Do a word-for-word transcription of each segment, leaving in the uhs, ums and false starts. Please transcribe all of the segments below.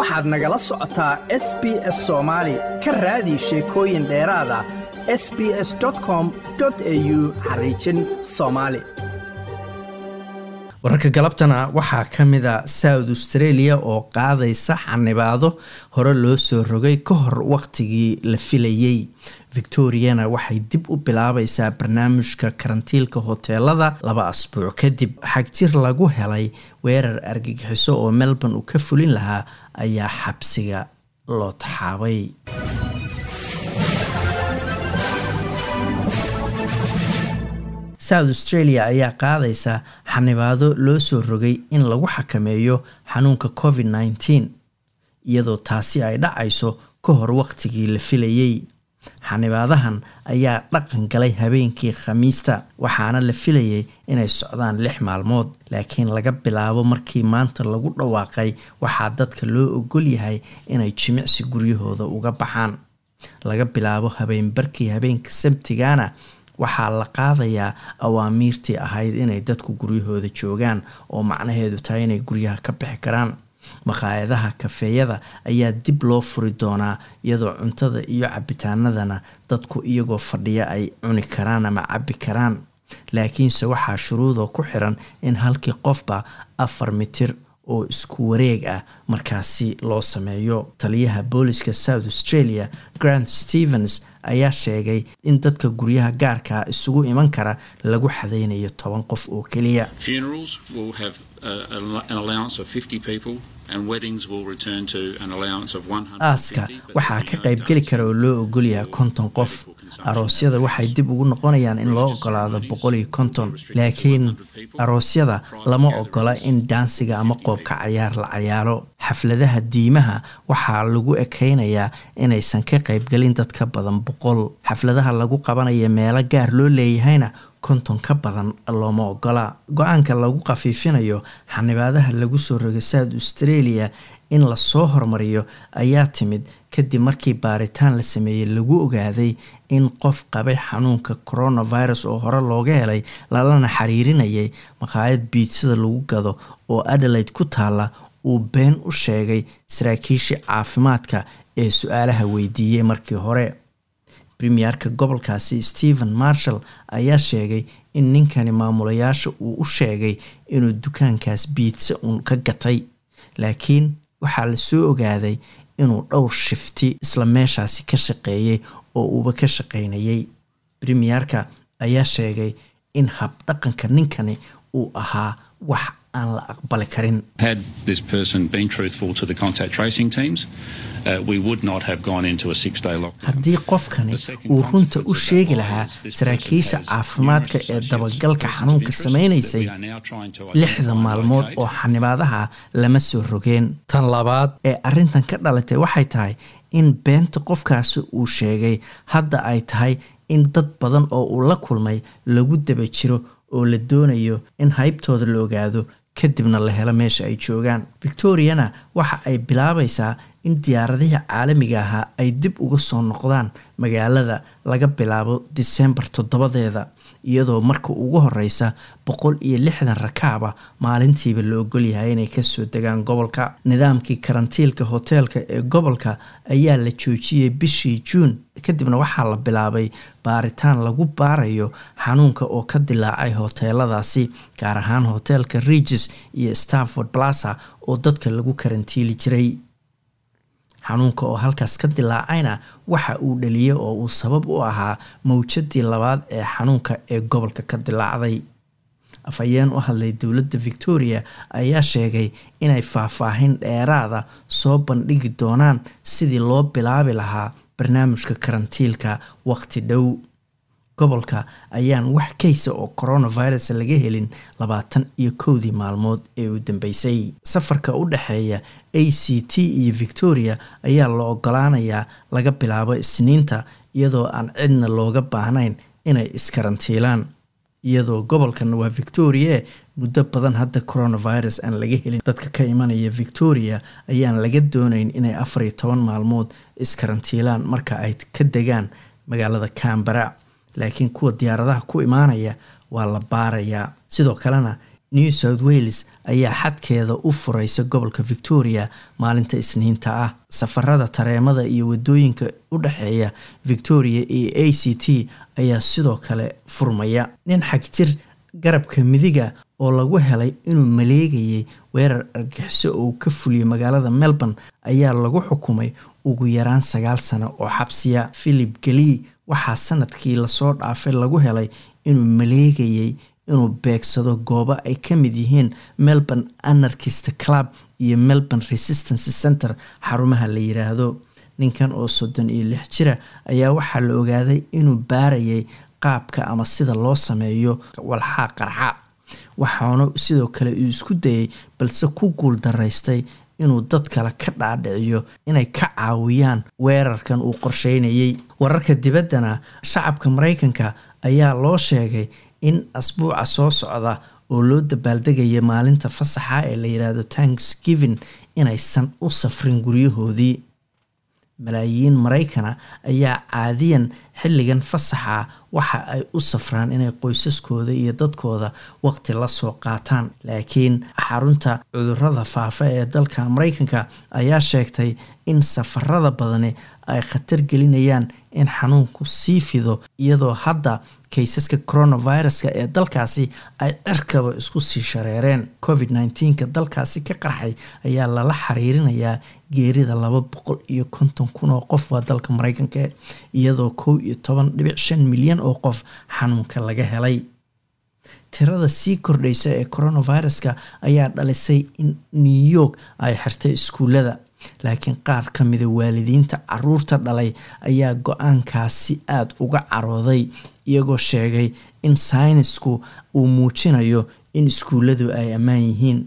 waxaad nagala socotaa S B S Soomaali ka raadi sheekooyin dheeraad ah s b s dot com dot a u xariijin Soomaali. wararka galabtana waxaa ka mid ah South Australia oo qaadaysa xanibaado hore loo soo rogay ka hor waqtigii la filayay. Victoriana waxay dib u bilaabaysaa barnaamijka karantiilka hoteelada laba asbuuc kadib. xagjir lagu helay weerar argagixiso oo Melbourne uu ka fulin lahaa ayaa xabsiga loo taxaabay. South Australia ayaa qaadaysa xanibaado loo soo rogay in lagu xakameeyo xanuunka covid nineteen iyadoo taasi ay dhacayso ka hor waqtigii la filayay. xanibaadahan ayaa dhaqan galay habeenkii Khamiista waxaana la filayay inay socdaan lix maalmood, laakiin laga bilaabo markii maanta lagu dhawaaqay waxaa dadka loo ogol yahay inay jimicsi guryahooda uga baxaan. laga bilaabo habeen barkii habeenka Sabtigana waxaa la qaadayaa awaamiirtii ahayd inay dadku guryahooda joogaan oo macnaheedu tahay inay guryaha ka bixi karaan. maqaayadaha kafeeyada ayaa dib loo furi doonaa iyadoo cuntada iyo cabitaanadana dadku iyagoo fadhiya ay cuni karaan ama cabbi karaan, laakiinse waxaa shuruudo ku xiran in halkii qofba afar mitir oo isku wareeg ah markaasi loo sameeyo. taliyaha booliska South Australia Grant Stevens ayaa sheegay in dadka guryaha gaarka isugu iman kara lagu xadeynayo toban qof oo kaliya. Funerals will have uh, an allowance of fifty people and weddings will return to an allowance of one hundred fifty. Aaska waxaa ka qayb geli kara oo loo ogol yahay konton qof. aroosyada waxay dib ugu noqonayaan in loo ogolaado boqol iyo konton, laakiin aroosyada lama ogola in dansiga ama qoobka cayaar la cayaaro. xafladaha diimaha waxaa lagu ekeynayaa inaysan ka qayb galin dad ka badan boqol. xafladaha lagu qabanayo meelo gaar loo leeyahayna konton ka badan looma ogola. go-aanka lagu qafiifinayo xanibaadaha lagu soo rogay South Australia in la soo hormariyo ayaa timid kadib markii baaritaan la sameeyay lagu ogaaday in qof qabay xanuunka coronavirus oo hore looga helay lalana xiriirinayay maqaayad biitsada lagu gado oo Adelaide ku taala uu been u sheegay saraakiisha caafimaadka ee su'aalaha weydiiyay markii hore. Premierka gobolkaasi Stephen Marshall ayaa sheegay in ninkani maamulayaasha uu u sheegay inuu dukaankaas biitsa uun ka gatay, laakiin waxaa la soo ogaaday inuu dhowr shifti isla meeshaasi ka shaqeeyay oo uuba ka shaqeynayay. Premierka ayaa sheegay in habdhaqanka ninkani uu ahaa wax aan la aqbali karin. Had this person been truthful to the contact tracing teams, uh, we would not have gone into a six-day lockdown. haddii qofkani uu runta u sheegi lahaa saraakiisha caafimaadka ee dabagalka xanuunka sameynaysay, lixda maalmood oo xanibaadaha lama soo rogeen. tan labaad ee arrintan ka dhalatay waxay tahay in beenta qofkaasi uu sheegay hadda ay tahay in dad badan oo uu la kulmay lagu daba jiro oo la doonayo in haybtooda la ogaado kadibna la helo meesha ay joogaan. Victoriana waxa ay bilaabaysaa in diyaaradihii caalamiga ahaa ay dib uga soo noqdaan magaalada laga bilaabo December toddobadeeda, iyadoo marka ugu horeysa boqol iyo lixdan rakaab ah maalintiiba la ogol yahay inay ka soo degaan gobolka. nidaamkii karantiilka hoteelka ee gobolka ayaa la joojiyay bishii June, kadibna waxaa la bilaabay baaritaan lagu baarayo xanuunka oo ka dilaacay hoteeladaasi, gaar ahaan hoteelka Regis iyo Stafford Plaza oo dadka lagu karantiili jiray. xanuunka oo halkaas ka dilaacayna waxa uu dhaliyay oo uu sabab u ahaa mawjadii labaad ee xanuunka ee gobolka ka dilaacday. afhayeen u hadlay dowladda Victoria ayaa sheegay inay faahfaahin dheeraada soo bandhigi doonaan sidii loo bilaabi lahaa barnaamijka karantiilka waqti dhow. gobolka ayaan wax kaysa oo coronavirus laga helin labaatan iyo kowdii maalmood ee u dambeysay. safarka u dhaxeeya A C T iyo Victoria ayaa la ogolaanayaa laga bilaabo Isniinta iyadoo aan cidna looga baahnayn inay iskarantiilaan. iyadoo gobolkan waa Victoria muddo badan hadda coronavirus aan laga helin, dadka ka imanaya Victoria ayaan laga doonayn inay afar iyo toban maalmood iskarantiilaan marka ay ka degaan magaalada Canberra, laakiin kuwa diyaaradaha ku imaanaya waa la baarayaa. sidoo kalena New South Wales ayaa xadkeeda u furaysa gobolka Victoria maalinta Isniinta ah. Safarada tareemada iyo wadooyinka u dhaxeeya Victoria iyo A C T ayaa sidoo kale furmaya. Nin xagjir garabka midiga oo lagu helay inuu maleegayay weerar argagixiso oo ka fuliyay magaalada Melbourne ayaa lagu xukumay ugu yaraan sagaal sano oo xabsiya. Philip Glee waxaa sanadkii la soo dhaafay lagu helay inuu maleegayay inuu beegsado goobo ay ka mid yihiin Melbourne Anarchist Club iyo Melbourne Resistance Center xarumaha la yiraahdo. Ninkan oo soddon iyo lix jira ayaa waxaa la ogaaday inuu baarayay qaabka ama sida loo sameeyo walxaha qarxa, waxaana sidoo kale uu isku dayay balse ku guul daraystay inuu dad kale ka dhaadhiciyo inay ka caawiyaan weerarkan uu qorsheynayay. Wararka dibaddana, shacabka Mareykanka ayaa loo sheegay in asbuuca soo socda oo loo dabaaldegaya maalinta fasaxa ee la yiraahdo Thanksgiving inaysan u safrin guryahoodii. Malaayiin Mareykana ayaa caadiyan xilligan fasaxa waxa ay u safraan inay qoysaskooda iyo dadkooda waqti la soo qaataan, laakiin xarunta cudurrada faafa ee dalka Mareykanka ayaa sheegtay in safarada badani ay khatar gelinayaan in xanuunku sii fido, iyadoo hadda kaysaska coronavirus ee dalkaasi ay cirkaba isku sii shareereen. covid nineteen ka dalkaasi ka qarxay ayaa lala xiriirinayaa geerida laba boqol iyo konton kun oo qof waa dalka Mareykanka, iyadoo kow iyo toban dhibic shan milyan oo qof xanuunka laga helay. Tirada sii kordhaysa ee coronavirus-ka ayaa dhalisay in New York ay xirtay iskuulada, laakiin qaar ka mid ah waalidiinta caruurta dhalay ayaa go'aankaasi aad uga carooday, iyagoo sheegay in saynisku uu muujinayo in iskuuladu ay ammaan yihiin.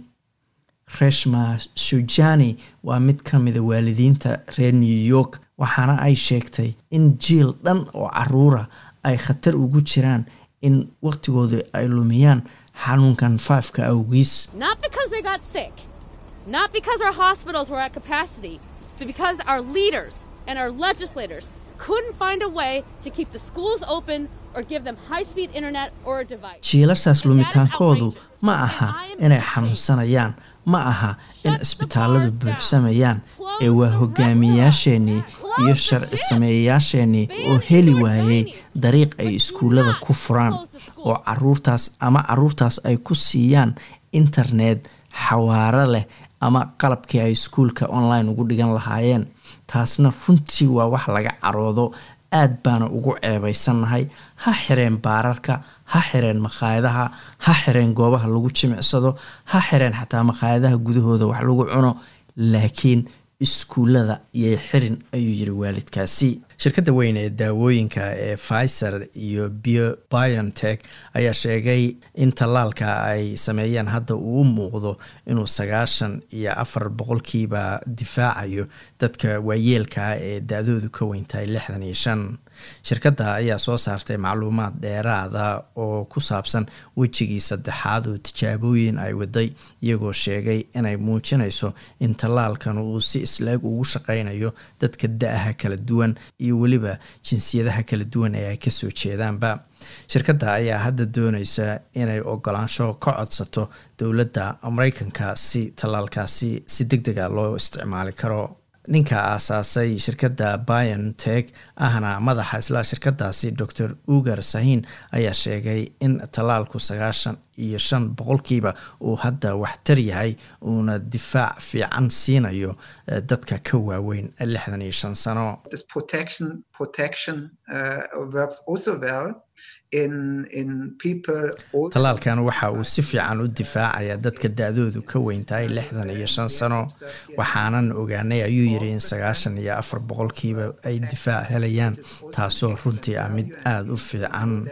Reshma Shujani waa mid ka mid ah waalidiinta reer New York, waxaana ay sheegtay in jiil dhan oo caruura ay khatar ugu jiraan in waqtigooda ay lumiyaan xanuunkan faafka awgiis. Not because they got sick, not because our hospitals were at capacity, but because our leaders and our legislators couldn't find a way to keep the schools open or give them high-speed internet or a device. Jiilashaas lumitaankoodu ma aha inay xanuunsanayaan, ma aha in cisbitaaladu buuxsamayaan, ee waa hogaamiyayaasheenii iyo sharci sameeyayaasheenii oo heli waayay dariiq ay iskuulada ku furaan oo caruurtaas ama caruurtaas ay ku siiyaan internet xawaare leh ama qalabkii ay iskuulka online ugu dhigan lahaayeen. Taasna runtii waa wax laga caroodo, aad baana ugu ceebaysanahay. Ha xireen baararka, ha xireen maqaayadaha, ha xireen goobaha lagu jimicsado, ha xireen xataa maqaayadaha gudahooda wax lagu cuno, laakiin iskuulada iyo xirin ayuu yiri waalidkaasi. Shirkadda weyn ee daawooyinka ee Pfizer iyo BioNTech ayaa sheegay in tallaalka ay sameeyeen hadda uu muuqdo inuu sagaashan iyo afar boqolkiiba difaacayo dadka waayeelka ee da'doodu ka weyn tahay lixdan iyo shan. Shirkadda ayaa soo saartay macluumaad dheeraada oo ku saabsan wejigii saddexaad oo tijaabooyin ay waday, iyagoo sheegay inay muujinayso in tallaalkan uu si islaag ugu shaqaynayo dadka da'aha kala duwan iyo weliba jinsiyadaha kala duwan ee ay ka soo jeedaanba. Shirkadda ayaa hadda doonaysa inay ogolaansho ka codsato dowladda Mareykanka si tallaalkaasi si degdeg ah loo isticmaali karo. Ninka aasaasay shirkadda BioNTech ahna madaxa isla shirkadaasi Doctor Ugur Sahin ayaa sheegay in tallaalku sagaashan iyo shan boqolkiiba uu hadda waxtar yahay uuna difaac fiican siinayo dadka ka waaweyn lixdan iyo shan sano. This protection protection uh, works also well in in people. Tallaalkan waxa uu si fiican u difaacaya dadka da'doodu ka weyn tahay lixdan iyo shan sano, waxaanan ogaanay ayuu yiri in sagaashan iyo afar boqolkiiba ay difaac helayaan, taasoo runtii ah mid aad u fiican.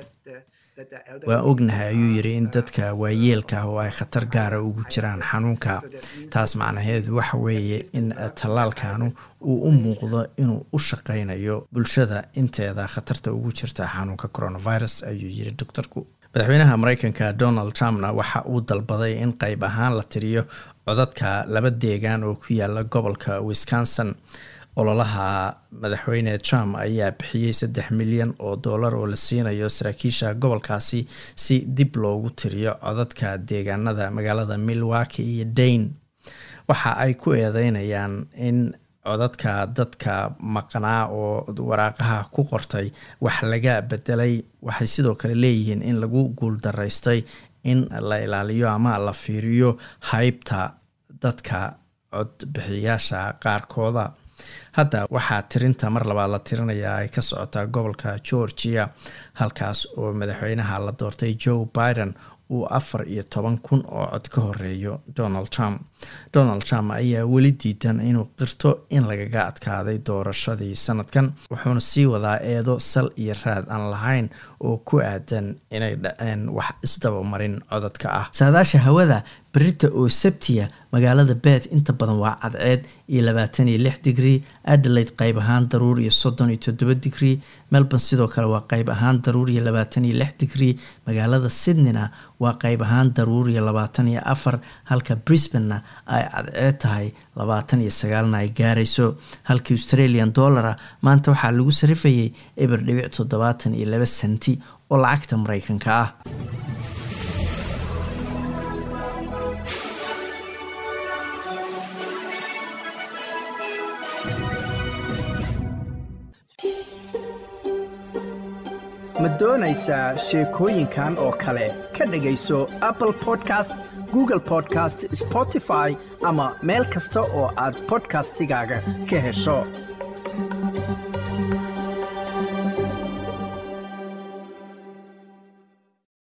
Waa ognahay ayuu yiri in dadka waayeelka oo ay khatar gaara ugu jiraan xanuunka. Taas macnaheedu waxa weeye in tallaalkanu uu u muuqdo inuu u shaqaynayo bulshada inteeda khatarta ugu jirta xanuunka coronavirus, ayuu yiri doctorku. Madaxweynaha Mareykanka Donald Trumpna waxa uu dalbaday in qayb ahaan la tiriyo codadka laba deegaan oo ku yaala gobolka Wisconsin. ololaha madaxweyne Trump ayaa bixiyey saddex milyan oo dollar oo la siinayo saraakiisha gobolkaasi si dib loogu tiriyo codadka deegaanada magaalada Milwaukee iyo Dane. waxa ay ku eedeynayaan in codadka dadka maqnaa oo waraaqaha ku qortay wax laga bedelay. waxay sidoo kale leeyihiin in lagu guuldaraystay in la ilaaliyo ama la fiiriyo haybta dadka codbixiyaasha qaarkooda. hadda waxaa tirinta mar labaad la tirinayaa ay ka socotaa gobolka Georgia, halkaas oo madaxweynaha la doortay Joe Biden uu afar iyo toban kun oo cod ka horeeyo Donald Trump. Donald Trump ayaa weli diidan inuu qirto in lagaga adkaaday doorashadii sanadkan, wuxuuna sii wadaa eedo sal iyo raad aan lahayn oo ku aadan inay dhaceen wax isdaba marin codadka ah. saadaasha hawada berita oo Sabtiya magaalada Perth inta badan waa cadceed iyo labaatan iyo lix digrii, Adelaide qayb ahaan daruur iyo soddon iyo toddoba digrii, Melbourne sidoo kale waa qayb ahaan daruur iyo labaatan iyo lix digrii, magaalada Sydneyna waa qayb ahaan daruur iyo labaatan iyo afar, halka Brisbane ay cadceed tahay labaatan iyo sagaal ay gaarayso. halkii Australian dollar maanta waxaa lagu sarifayay eber dhibic toddobaatan iyo laba senti oo lacagta Mareykanka ah. ma doonaysaa sheekooyinkan oo kale ka dhagayso Apple Podcast, Google Podcast, Spotify ama meel kasta oo aad podcastigaaga ka hesho.